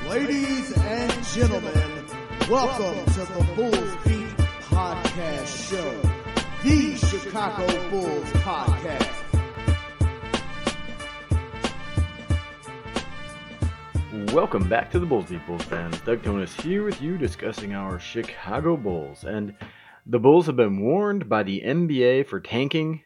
Ladies and gentlemen, welcome to the Bulls Beat Podcast Show, the Chicago Bulls podcast. Welcome back to the Bulls Beat Bulls fans. Doug Tonis here with you discussing our Chicago Bulls. And the Bulls have been warned by the NBA for tanking,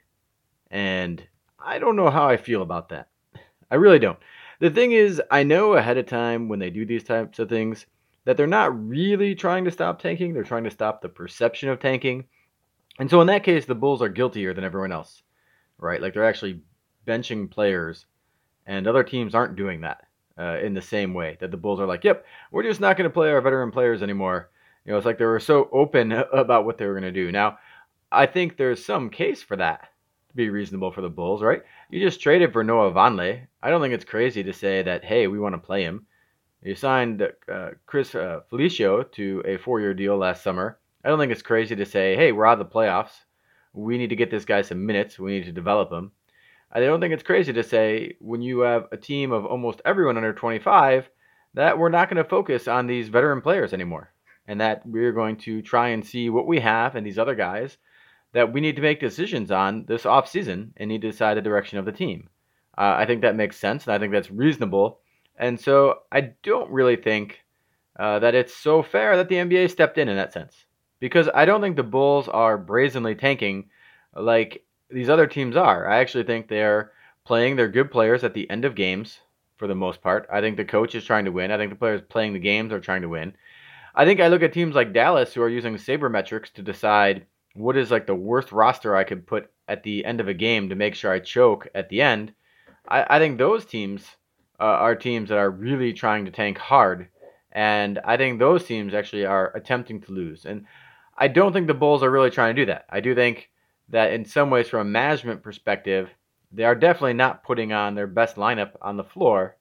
and I don't know how I feel about that. I really don't. The thing is, I know ahead of time when they do these types of things that they're not really trying to stop tanking. They're trying to stop the perception of tanking. And so in that case, the Bulls are guiltier than everyone else, right? Like they're actually benching players, and other teams aren't doing that in the same way that the Bulls are like, yep, we're just not going to play our veteran players anymore. You know, it's like they were so open about what they were going to do. Now, I think there's some case for that to be reasonable for the Bulls, right? You just traded for Noah Vonleh. I don't think it's crazy to say that, hey, we want to play him. You signed Chris Felicio to a 4-year deal last summer. I don't think it's crazy to say, hey, we're out of the playoffs. We need to get this guy some minutes. We need to develop him. I don't think it's crazy to say when you have a team of almost everyone under 25 that we're not going to focus on these veteran players anymore, and that we're going to try and see what we have and these other guys that we need to make decisions on this offseason and need to decide the direction of the team. I think that makes sense, and I think that's reasonable. And so I don't really think that it's so fair that the NBA stepped in that sense, because I don't think the Bulls are brazenly tanking like these other teams are. I actually think they're playing their good players at the end of games for the most part. I think the coach is trying to win. I think the players playing the games are trying to win. I think I look at teams like Dallas who are using sabermetrics to decide what is like the worst roster I could put at the end of a game to make sure I choke at the end. I think those teams are teams that are really trying to tank hard, and I think those teams actually are attempting to lose. And I don't think the Bulls are really trying to do that. I do think that in some ways, from a management perspective, they are definitely not putting on their best lineup on the floor,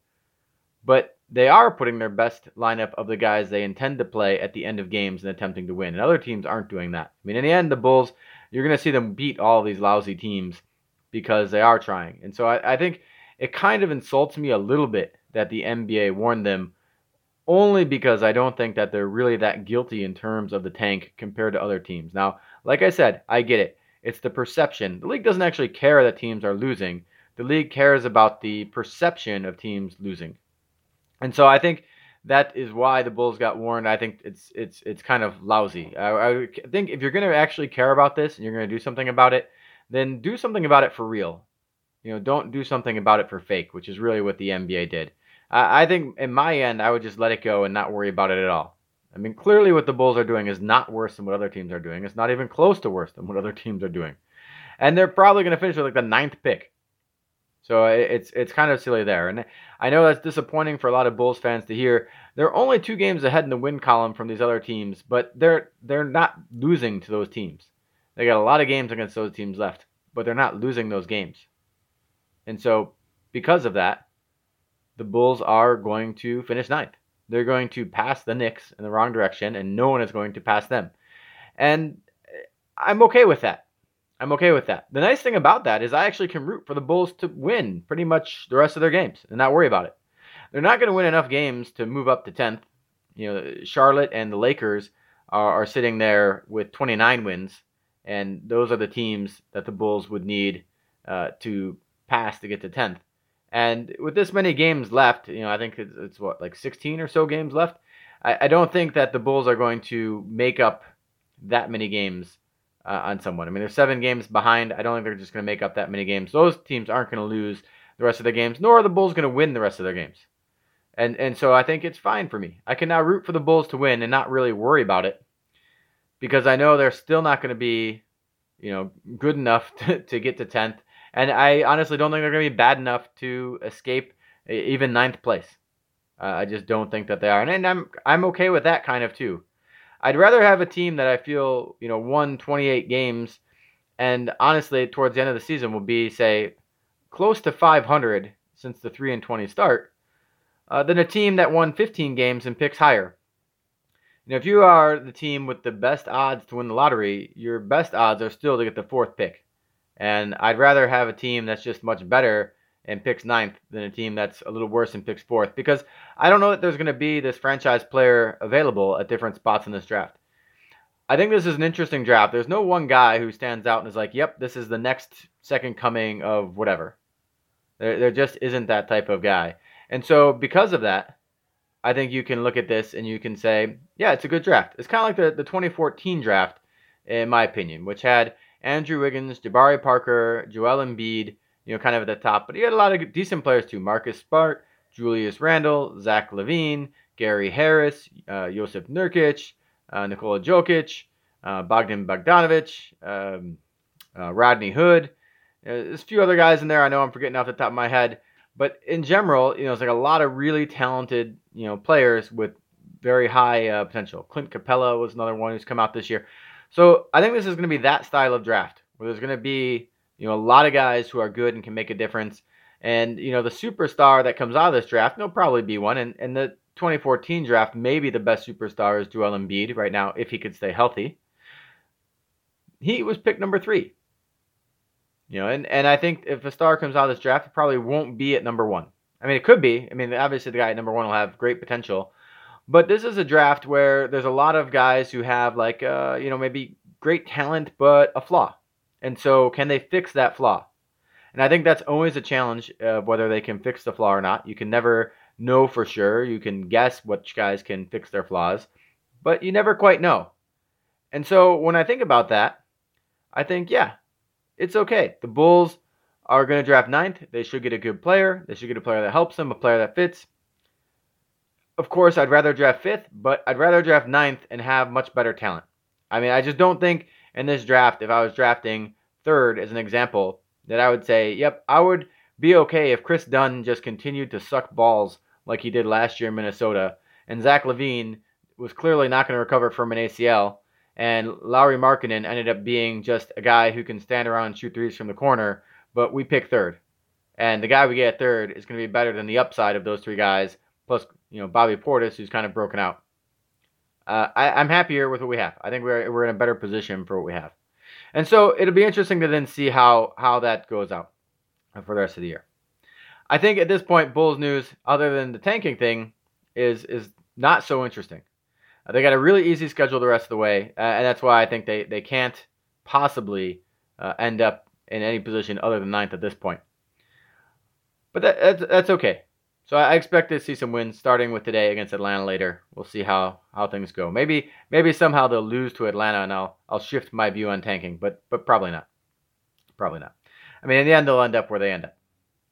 but they are putting their best lineup of the guys they intend to play at the end of games and attempting to win. And other teams aren't doing that. I mean, in the end, the Bulls, you're going to see them beat all these lousy teams because they are trying. And so I think it kind of insults me a little bit that the NBA warned them, only because I don't think that they're really that guilty in terms of the tank compared to other teams. Now, like I said, I get it. It's the perception. The league doesn't actually care that teams are losing. The league cares about the perception of teams losing. And so I think that is why the Bulls got warned. I think it's kind of lousy. I think if you're going to actually care about this and you're going to do something about it, then do something about it for real. You know, don't do something about it for fake, which is really what the NBA did. I think in my end, I would just let it go and not worry about it at all. I mean, clearly what the Bulls are doing is not worse than what other teams are doing. It's not even close to worse than what other teams are doing. And they're probably going to finish with like the 9th pick. So it's kind of silly there. And I know that's disappointing for a lot of Bulls fans to hear. They're only 2 games ahead in the win column from these other teams, but they're not losing to those teams. They got a lot of games against those teams left, but they're not losing those games. And so because of that, the Bulls are going to finish 9th. They're going to pass the Knicks in the wrong direction, and no one is going to pass them. And I'm okay with that. The nice thing about that is I actually can root for the Bulls to win pretty much the rest of their games and not worry about it. They're not going to win enough games to move up to 10th. You know, Charlotte and the Lakers are sitting there with 29 wins, and those are the teams that the Bulls would need to pass to get to 10th. And with this many games left, you know, I think it's what, like 16 or so games left. I don't think that the Bulls are going to make up that many games on someone. I mean, they're 7 games behind. I don't think they're just going to make up that many games. Those teams aren't going to lose the rest of their games, nor are the Bulls going to win the rest of their games. And so I think it's fine for me. I can now root for the Bulls to win and not really worry about it, because I know they're still not going to be, you know, good enough to get to 10th. And I honestly don't think they're going to be bad enough to escape even 9th place. I just don't think that they are. And I'm okay with that kind of too. I'd rather have a team that I feel, you know, won 28 games and honestly towards the end of the season will be, say, close to 500 since the 3-20 start than a team that won 15 games and picks higher. You know, if you are the team with the best odds to win the lottery, your best odds are still to get the 4th pick. And I'd rather have a team that's just much better and picks 9th than a team that's a little worse and picks 4th, because I don't know that there's going to be this franchise player available at different spots in this draft. I think this is an interesting draft. There's no one guy who stands out and is like, yep, this is the next second coming of whatever. There just isn't that type of guy. And so because of that, I think you can look at this and you can say, yeah, it's a good draft. It's kind of like the 2014 draft, in my opinion, which had Andrew Wiggins, Jabari Parker, Joel Embiid, kind of at the top. But he had a lot of decent players too. Marcus Smart, Julius Randle, Zach LaVine, Gary Harris, Josip Nurkic, Nikola Jokic, Bogdan Bogdanovic, Rodney Hood. There's a few other guys in there I know I'm forgetting off the top of my head. But in general, it's like a lot of really talented, players with very high potential. Clint Capella was another one who's come out this year. So I think this is going to be that style of draft where there's going to be, a lot of guys who are good and can make a difference. And, the superstar that comes out of this draft, there'll probably be one. And the 2014 draft, maybe the best superstar is Joel Embiid right now, if he could stay healthy. He was picked number 3. And I think if a star comes out of this draft, it probably won't be at number 1. I mean, it could be. I mean, obviously the guy at number 1 will have great potential. But this is a draft where there's a lot of guys who have maybe great talent, but a flaw. And so can they fix that flaw? And I think that's always a challenge of whether they can fix the flaw or not. You can never know for sure. You can guess which guys can fix their flaws, but you never quite know. And so when I think about that, I think, yeah, it's okay. The Bulls are going to draft 9th. They should get a good player. They should get a player that helps them, a player that fits. Of course, I'd rather draft 5th, but I'd rather draft 9th and have much better talent. I mean, I just don't think in this draft, if I was drafting 3rd as an example, that I would say, yep, I would be okay if Chris Dunn just continued to suck balls like he did last year in Minnesota, and Zach LaVine was clearly not going to recover from an ACL, and Lauri Markkanen ended up being just a guy who can stand around and shoot threes from the corner, but we pick 3rd. And the guy we get at 3rd is going to be better than the upside of those 3 guys, plus Bobby Portis, who's kind of broken out. I'm happier with what we have. I think we're in a better position for what we have. And so it'll be interesting to then see how that goes out for the rest of the year. I think at this point, Bulls news, other than the tanking thing, is not so interesting. They got a really easy schedule the rest of the way, and that's why I think they can't possibly end up in any position other than 9th at this point. But that's okay. So I expect to see some wins starting with today against Atlanta later. We'll see how things go. Maybe somehow they'll lose to Atlanta and I'll shift my view on tanking, but probably not. Probably not. I mean, in the end, they'll end up where they end up.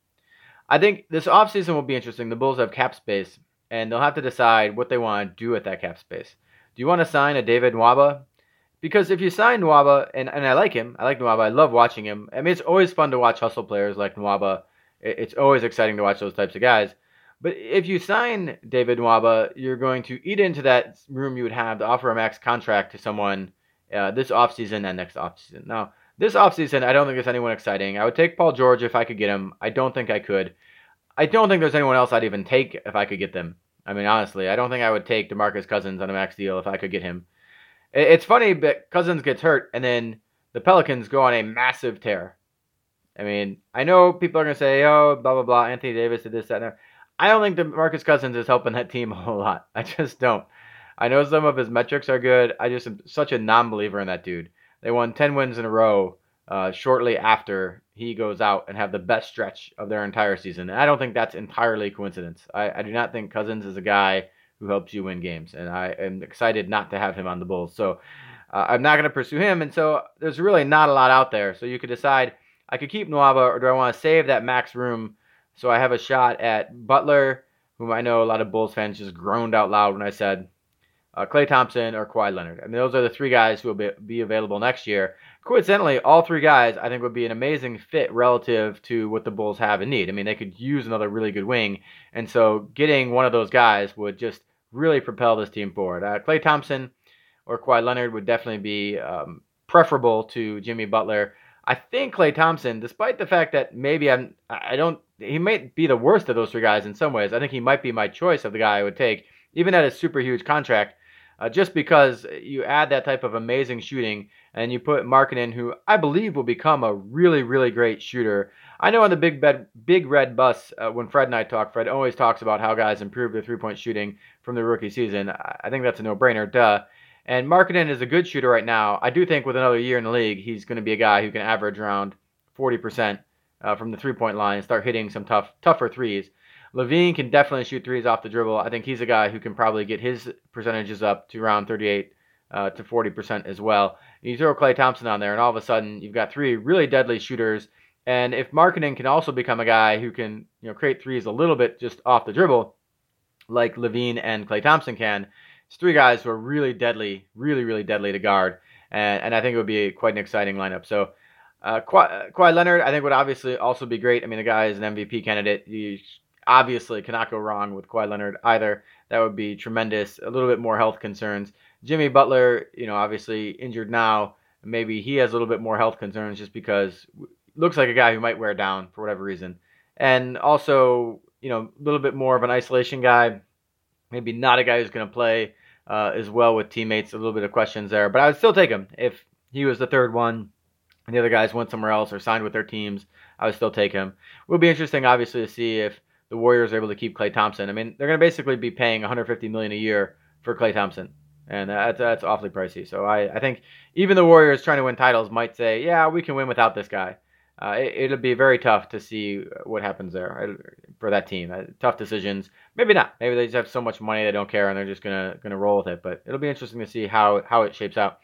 I think this offseason will be interesting. The Bulls have cap space, and they'll have to decide what they want to do with that cap space. Do you want to sign a David Nwaba? Because if you sign Nwaba, and I like him, I like Nwaba, I love watching him. I mean, it's always fun to watch hustle players like Nwaba. It's always exciting to watch those types of guys. But if you sign David Nwaba, you're going to eat into that room you would have to offer a max contract to someone this offseason and next offseason. Now, this offseason, I don't think there's anyone exciting. I would take Paul George if I could get him. I don't think I could. I don't think there's anyone else I'd even take if I could get them. I mean, honestly, I don't think I would take DeMarcus Cousins on a max deal if I could get him. It's funny, but Cousins gets hurt, and then the Pelicans go on a massive tear. I mean, I know people are going to say, oh, blah, blah, blah, Anthony Davis did this, that, and that. I don't think DeMarcus Cousins is helping that team a whole lot. I just don't. I know some of his metrics are good. I just am such a non-believer in that dude. They won 10 wins in a row shortly after he goes out and have the best stretch of their entire season. And I don't think that's entirely coincidence. I do not think Cousins is a guy who helps you win games. And I am excited not to have him on the Bulls. So I'm not going to pursue him. And so there's really not a lot out there. So you could decide, I could keep Nwaba, or do I want to save that max room so I have a shot at Butler, whom I know a lot of Bulls fans just groaned out loud when I said Klay Thompson or Kawhi Leonard. I mean, those are the 3 guys who will be available next year. Coincidentally, all 3 guys I think would be an amazing fit relative to what the Bulls have and need. I mean, they could use another really good wing, and so getting one of those guys would just really propel this team forward. Klay Thompson or Kawhi Leonard would definitely be preferable to Jimmy Butler. I think Klay Thompson, despite the fact that maybe he might be the worst of those 3 guys in some ways. I think he might be my choice of the guy I would take, even at a super huge contract. just because you add that type of amazing shooting and you put Markkanen, who I believe will become a really, really great shooter. I know on the Big Red Bus, when Fred and I talk, Fred always talks about how guys improve their three-point shooting from the rookie season. I think that's a no-brainer, duh. And Markkanen is a good shooter right now. I do think with another year in the league, he's going to be a guy who can average around 40% from the three-point line and start hitting some tougher threes. LaVine can definitely shoot threes off the dribble. I think he's a guy who can probably get his percentages up to around 38 to 40% as well. You throw Klay Thompson on there, and all of a sudden you've got three really deadly shooters. And if Markkanen can also become a guy who can create threes a little bit just off the dribble, like LaVine and Klay Thompson can, it's three guys who are really deadly, really, really deadly to guard. And I think it would be quite an exciting lineup. So Kawhi Leonard, I think, would obviously also be great. I mean, the guy is an MVP candidate. You obviously cannot go wrong with Kawhi Leonard either. That would be tremendous. A little bit more health concerns. Jimmy Butler, obviously injured now. Maybe he has a little bit more health concerns just because looks like a guy who might wear down for whatever reason. And also, a little bit more of an isolation guy. Maybe not a guy who's going to play as well with teammates. A little bit of questions there. But I would still take him. If he was the third one and the other guys went somewhere else or signed with their teams, I would still take him. It would be interesting, obviously, to see if the Warriors are able to keep Klay Thompson. I mean, they're going to basically be paying $150 million a year for Klay Thompson. And that's awfully pricey. So I think even the Warriors trying to win titles might say, yeah, we can win without this guy. It'll be very tough to see what happens there for that team. Tough decisions. Maybe not. Maybe they just have so much money they don't care and they're just gonna roll with it. But it'll be interesting to see how it shapes out.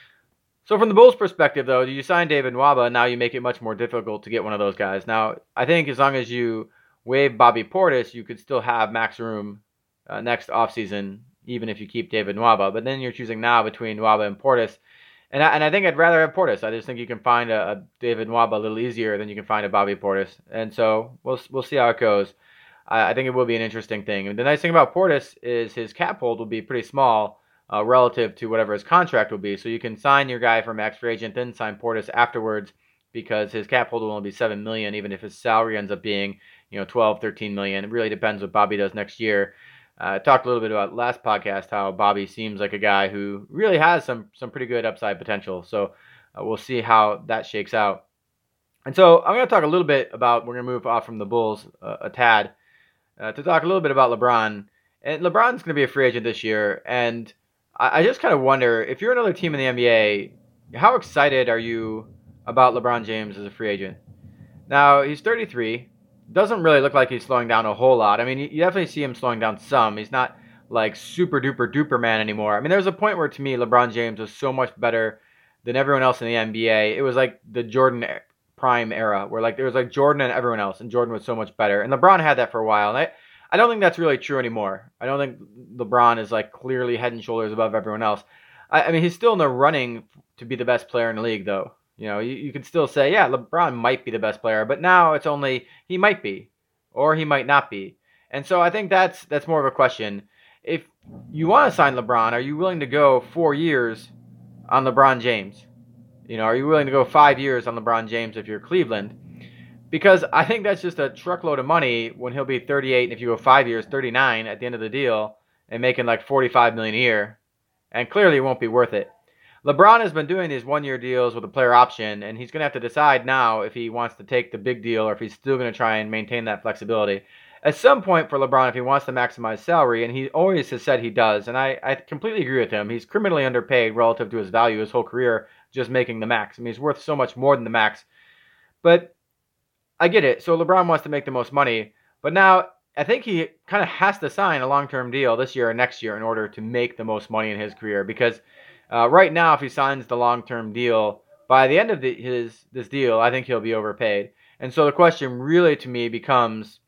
So from the Bulls' perspective, though, you sign David Nwaba, now you make it much more difficult to get one of those guys. Now, I think as long as you waive Bobby Portis, you could still have max room next offseason, even if you keep David Nwaba. But then you're choosing now between Nwaba and Portis. And I think I'd rather have Portis. I just think you can find a David Nwaba a little easier than you can find a Bobby Portis. And so we'll see how it goes. I think it will be an interesting thing. And the nice thing about Portis is his cap hold will be pretty small relative to whatever his contract will be. So you can sign your guy for max free agent, then sign Portis afterwards because his cap hold will only be $7 million, even if his salary ends up being 12, 13 million. It really depends what Bobby does next year. I talked a little bit about last podcast how Bobby seems like a guy who really has some pretty good upside potential. So we'll see how that shakes out. And so I'm going to talk a little bit about, we're going to move off from the Bulls a tad, to talk a little bit about LeBron. And LeBron's going to be a free agent this year. And I just kind of wonder, if you're another team in the NBA, how excited are you about LeBron James as a free agent? Now, he's 33. Doesn't really look like he's slowing down a whole lot. I mean, you definitely see him slowing down some. He's not like super duper duper man anymore. I mean, there was a point where to me LeBron James was so much better than everyone else in the NBA. It was like the Jordan prime era where like there was like Jordan and everyone else, and Jordan was so much better. And LeBron had that for a while. And I don't think that's really true anymore. I don't think LeBron is like clearly head and shoulders above everyone else. I mean, he's still in the running to be the best player in the league, though. You can still say, yeah, LeBron might be the best player, but now it's only he might be, or he might not be. And so I think that's more of a question. If you want to sign LeBron, are you willing to go 4 years on LeBron James? Are you willing to go 5 years on LeBron James if you're Cleveland? Because I think that's just a truckload of money when he'll be 38, and if you go 5 years, 39 at the end of the deal, and making like $45 million a year, and clearly it won't be worth it. LeBron has been doing these one-year deals with a player option, and he's going to have to decide now if he wants to take the big deal or if he's still going to try and maintain that flexibility. At some point for LeBron, if he wants to maximize salary, and he always has said he does, and I completely agree with him, he's criminally underpaid relative to his value his whole career just making the max. I mean, he's worth so much more than the max. But I get it. So LeBron wants to make the most money, but now I think he kind of has to sign a long-term deal this year or next year in order to make the most money in his career because right now, if he signs the long-term deal, by the end of this deal, I think he'll be overpaid. And so the question really to me becomes,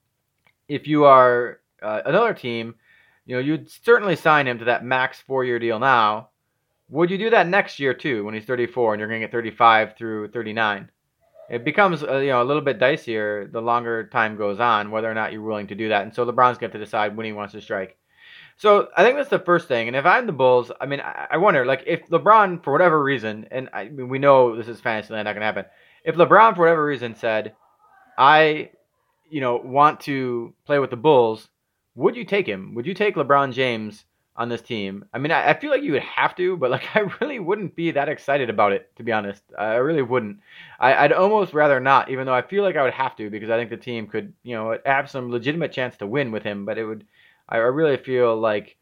if you are another team, you'd certainly sign him to that max 4-year deal now. Would you do that next year too, when he's 34 and you're going to get 35 through 39? It becomes a little bit dicier the longer time goes on, whether or not you're willing to do that. And so LeBron's got to decide when he wants to strike. So I think that's the first thing. And if I'm the Bulls, I mean, I wonder, like, if LeBron, for whatever reason, and I mean, we know this is Fantasyland, not going to happen. If LeBron, for whatever reason, said, I, want to play with the Bulls, would you take him? Would you take LeBron James on this team. I mean, I feel like you would have to, but like I really wouldn't be that excited about it, to be honest. I really wouldn't. I'd almost rather not, even though I feel like I would have to, because I think the team could, have some legitimate chance to win with him. But I really feel like,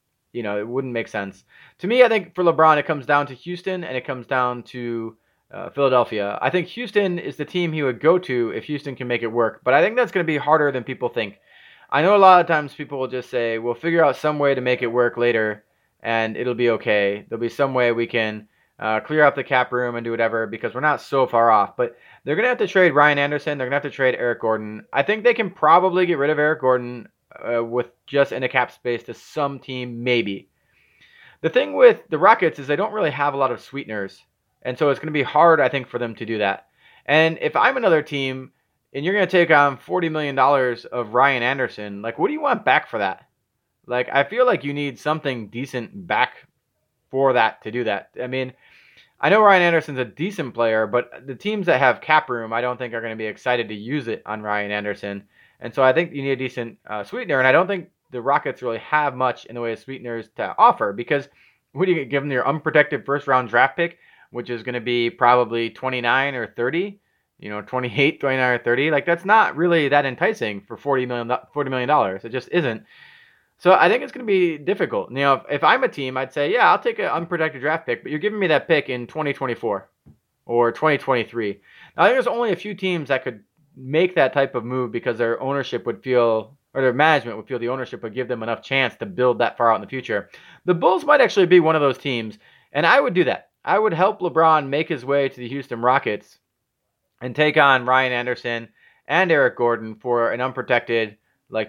it wouldn't make sense. To me, I think for LeBron, it comes down to Houston and it comes down to Philadelphia. I think Houston is the team he would go to if Houston can make it work, but I think that's going to be harder than people think. I know a lot of times people will just say, we'll figure out some way to make it work later and it'll be okay. There'll be some way we can clear out the cap room and do whatever because we're not so far off. But they're going to have to trade Ryan Anderson. They're going to have to trade Eric Gordon. I think they can probably get rid of Eric Gordon with just in a cap space to some team, maybe. The thing with the Rockets is they don't really have a lot of sweeteners. And so it's going to be hard, I think, for them to do that. And if I'm another team and you're going to take on $40 million of Ryan Anderson, like, what do you want back for that? Like, I feel like you need something decent back for that to do that. I mean, I know Ryan Anderson's a decent player, but the teams that have cap room, I don't think are going to be excited to use it on Ryan Anderson. And so I think you need a decent sweetener. And I don't think the Rockets really have much in the way of sweeteners to offer because what do you give them your unprotected first round draft pick, which is going to be probably 29 or 30, 28, 29 or 30. Like that's not really that enticing for $40 million. It just isn't. So I think it's going to be difficult. If I'm a team, I'd say, yeah, I'll take an unprotected draft pick, but you're giving me that pick in 2024 or 2023. Now, I think there's only a few teams that could make that type of move because their ownership would feel, or their management would feel the ownership would give them enough chance to build that far out in the future. The Bulls might actually be one of those teams, and I would do that. I would help LeBron make his way to the Houston Rockets and take on Ryan Anderson and Eric Gordon for an unprotected,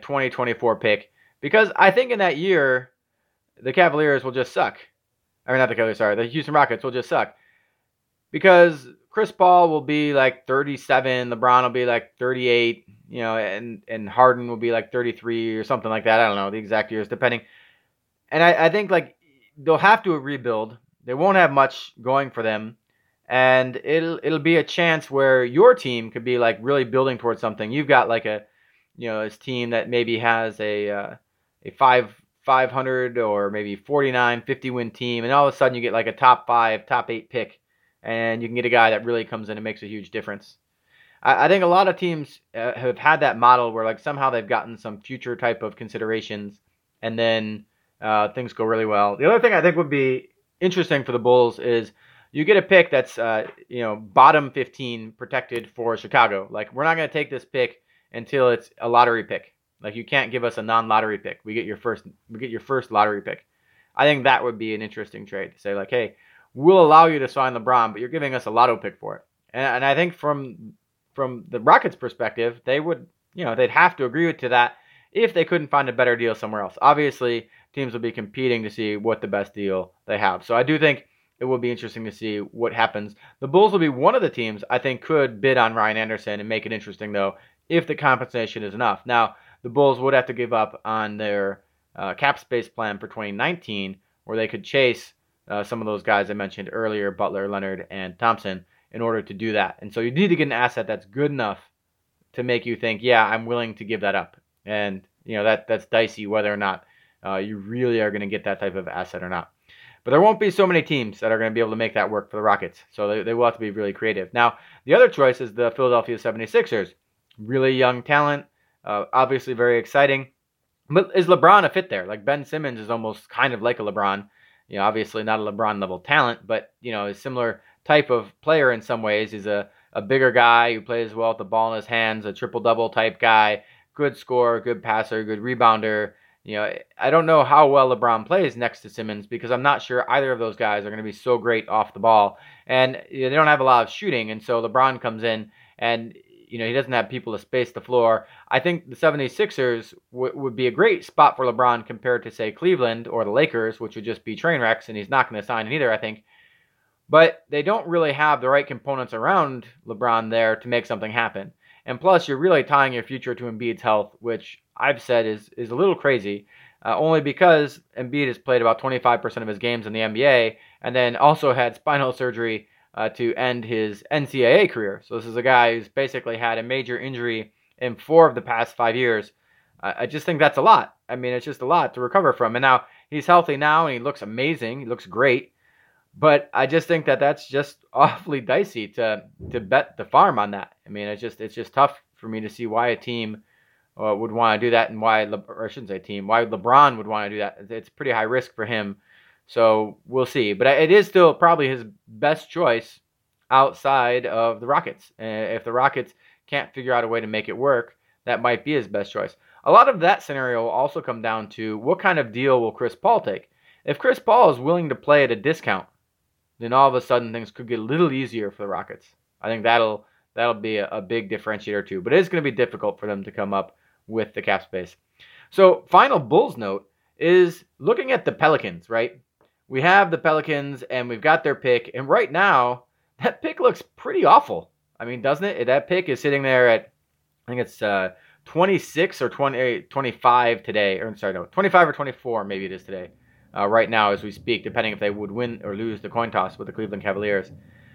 2024 pick. Because I think in that year, the Cavaliers will just suck. Not the Cavaliers, sorry. The Houston Rockets will just suck. Because Chris Paul will be 37, LeBron will be 38, and Harden will be 33 or something like that. I don't know the exact years, depending. And I think they'll have to rebuild. They won't have much going for them. And it'll be a chance where your team could be really building towards something. You've got this team that maybe has a 500 or maybe 49, 50 win team, and all of a sudden you get a top 5, top 8 pick, and you can get a guy that really comes in and makes a huge difference. I think a lot of teams have had that model where somehow they've gotten some future type of considerations, and then things go really well. The other thing I think would be interesting for the Bulls is you get a pick that's bottom 15 protected for Chicago. We're not going to take this pick until it's a lottery pick. You can't give us a non-lottery pick. We get your first lottery pick. I think that would be an interesting trade to say hey, we'll allow you to sign LeBron, but you're giving us a lotto pick for it. And I think from the Rockets' perspective, they would, they'd have to agree to that if they couldn't find a better deal somewhere else. Obviously, teams will be competing to see what the best deal they have. So I do think it will be interesting to see what happens. The Bulls will be one of the teams I think could bid on Ryan Anderson and make it interesting though, if the compensation is enough. Now, the Bulls would have to give up on their cap space plan for 2019, where they could chase some of those guys I mentioned earlier, Butler, Leonard, and Thompson, in order to do that. And so you need to get an asset that's good enough to make you think, yeah, I'm willing to give that up. And that's dicey whether or not you really are going to get that type of asset or not. But there won't be so many teams that are going to be able to make that work for the Rockets. So they will have to be really creative. Now, the other choice is the Philadelphia 76ers. Really young talent. Obviously very exciting. But is LeBron a fit there? Ben Simmons is almost kind of like a LeBron. Obviously not a LeBron level talent, but, a similar type of player in some ways. He's a bigger guy who plays well with the ball in his hands, a triple-double type guy, good scorer, good passer, good rebounder. I don't know how well LeBron plays next to Simmons because I'm not sure either of those guys are going to be so great off the ball. And they don't have a lot of shooting, and so LeBron comes in and he doesn't have people to space the floor. I think the 76ers would be a great spot for LeBron compared to, say, Cleveland or the Lakers, which would just be train wrecks, and he's not going to sign in either, I think. But they don't really have the right components around LeBron there to make something happen. And plus, you're really tying your future to Embiid's health, which I've said is a little crazy, only because Embiid has played about 25% of his games in the NBA, and then also had spinal surgery to end his NCAA career. So this is a guy who's basically had a major injury in 4 of the past 5 years. I just think that's a lot. I mean, it's just a lot to recover from. And now he's healthy now and he looks amazing. He looks great. But I just think that that's just awfully dicey to bet the farm on that. I mean, it's just tough for me to see why a team would want to do that, and why, or I shouldn't say team, why LeBron would want to do that. It's pretty high risk for him. So we'll see. But it is still probably his best choice outside of the Rockets. If the Rockets can't figure out a way to make it work, that might be his best choice. A lot of that scenario will also come down to what kind of deal will Chris Paul take. If Chris Paul is willing to play at a discount, then all of a sudden things could get a little easier for the Rockets. I think that'll be a big differentiator too. But it is going to be difficult for them to come up with the cap space. So final Bulls note is looking at the Pelicans, right? We have the Pelicans and we've got their pick. And right now, that pick looks pretty awful. I mean, doesn't it? That pick is sitting there at, I think it's 26 or 25 today. Or sorry, no, 25 or 24 maybe it is today. Right now as we speak, depending if they would win or lose the coin toss with the Cleveland Cavaliers.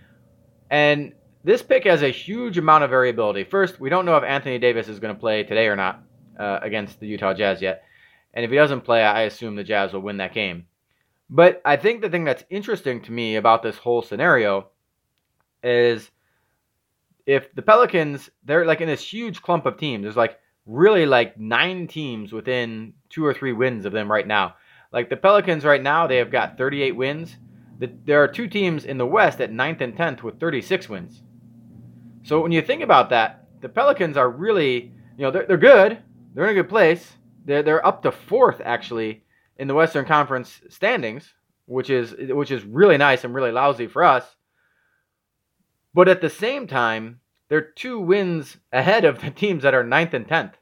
And this pick has a huge amount of variability. First, we don't know if Anthony Davis is going to play today or not against the Utah Jazz yet. And if he doesn't play, I assume the Jazz will win that game. But I think the thing that's interesting to me about this whole scenario is if the Pelicans, they're like in this huge clump of teams. There's like really like 9 teams within 2 or 3 wins of them right now. Like the Pelicans right now, they have got 38 wins. There are 2 teams in the West at 9th and 10th with 36 wins. So when you think about that, the Pelicans are really, they're good. They're in a good place. They're up to 4th actually in the Western Conference standings, which is really nice and really lousy for us. But at the same time, they're 2 wins ahead of the teams that are 9th and 10th.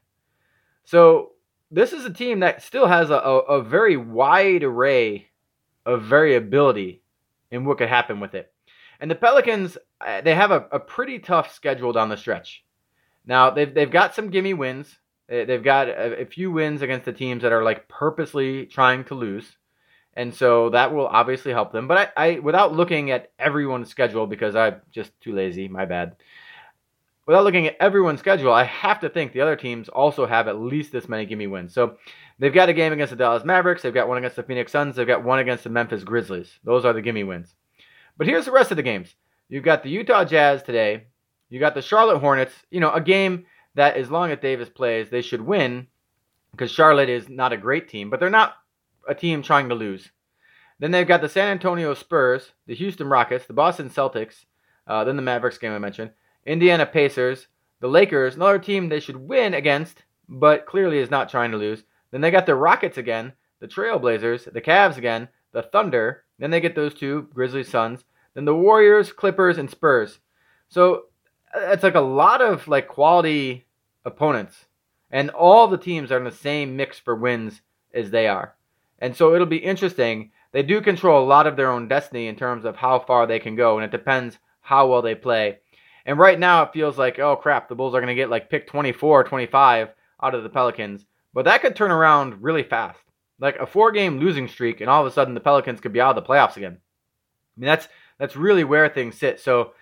So this is a team that still has a very wide array of variability in what could happen with it. And the Pelicans, they have a pretty tough schedule down the stretch. Now, they've got some gimme wins. They've got a few wins against the teams that are like purposely trying to lose. And so that will obviously help them. But I without looking at everyone's schedule, because I'm just too lazy, my bad. Without looking at everyone's schedule, I have to think the other teams also have at least this many gimme wins. So they've got a game against the Dallas Mavericks. They've got one against the Phoenix Suns. They've got one against the Memphis Grizzlies. Those are the gimme wins. But here's the rest of the games. You've got the Utah Jazz today. You got the Charlotte Hornets. A game that as long as Davis plays, they should win because Charlotte is not a great team, but they're not a team trying to lose. Then they've got the San Antonio Spurs, the Houston Rockets, the Boston Celtics, then the Mavericks game I mentioned, Indiana Pacers, the Lakers, another team they should win against, but clearly is not trying to lose. Then they got the Rockets again, the Trailblazers, the Cavs again, the Thunder. Then they get those 2, Grizzlies, Suns. Then the Warriors, Clippers, and Spurs. So it's like a lot of like quality opponents. And all the teams are in the same mix for wins as they are. And so it'll be interesting. They do control a lot of their own destiny in terms of how far they can go. And it depends how well they play. And right now it feels like, oh crap, the Bulls are going to get like pick 24 or 25 out of the Pelicans. But that could turn around really fast. Like a 4-game losing streak, and all of a sudden the Pelicans could be out of the playoffs again. I mean, that's really where things sit. So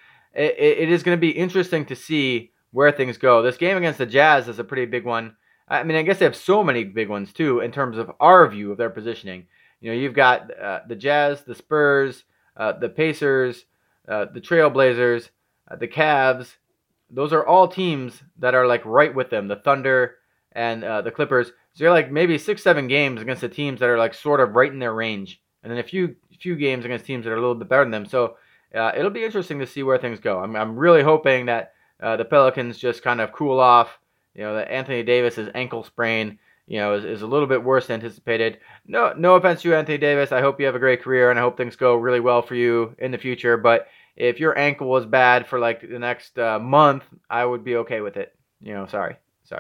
it is going to be interesting to see where things go. This game against the Jazz is a pretty big one. I mean, I guess they have so many big ones too in terms of our view of their positioning. You've got the Jazz, the Spurs, the Pacers, the Trailblazers, the Cavs. Those are all teams that are like right with them. The Thunder and the Clippers. So you're like maybe 6-7 games against the teams that are like sort of right in their range, and then a few games against teams that are a little bit better than them. So it'll be interesting to see where things go. I'm really hoping that the Pelicans just kind of cool off. That Anthony Davis's ankle sprain, is a little bit worse than anticipated. No offense to you, Anthony Davis. I hope you have a great career, and I hope things go really well for you in the future. But if your ankle was bad for like the next month, I would be okay with it. Sorry.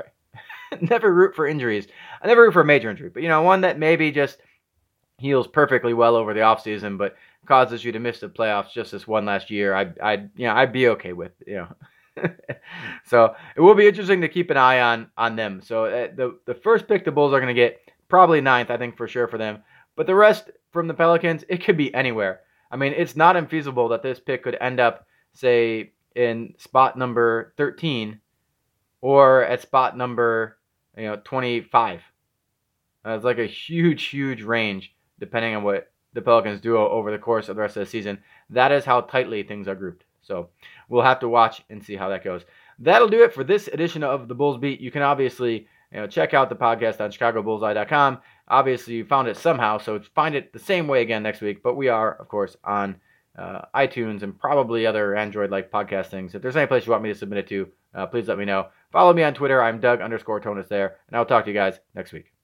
Never root for injuries. I never root for a major injury, but one that maybe just heals perfectly well over the offseason, but causes you to miss the playoffs just this one last year. I'd be okay with. So it will be interesting to keep an eye on them. So the first pick the Bulls are going to get, probably 9th, I think for sure for them. But the rest from the Pelicans, it could be anywhere. I mean, it's not infeasible that this pick could end up, say, in spot number 13 or at spot number 25. It's like a huge range depending on what the Pelicans do over the course of the rest of the season. That is how tightly things are grouped. So we'll have to watch and see how that goes. That'll do it for this edition of the Bulls Beat. You can obviously check out the podcast on ChicagoBullsEye.com. Obviously, you found it somehow, so find it the same way again next week. But we are, of course, on iTunes and probably other Android-like podcast things. If there's any place you want me to submit it to, please let me know. Follow me on Twitter. I'm Doug_Tonis there, and I'll talk to you guys next week.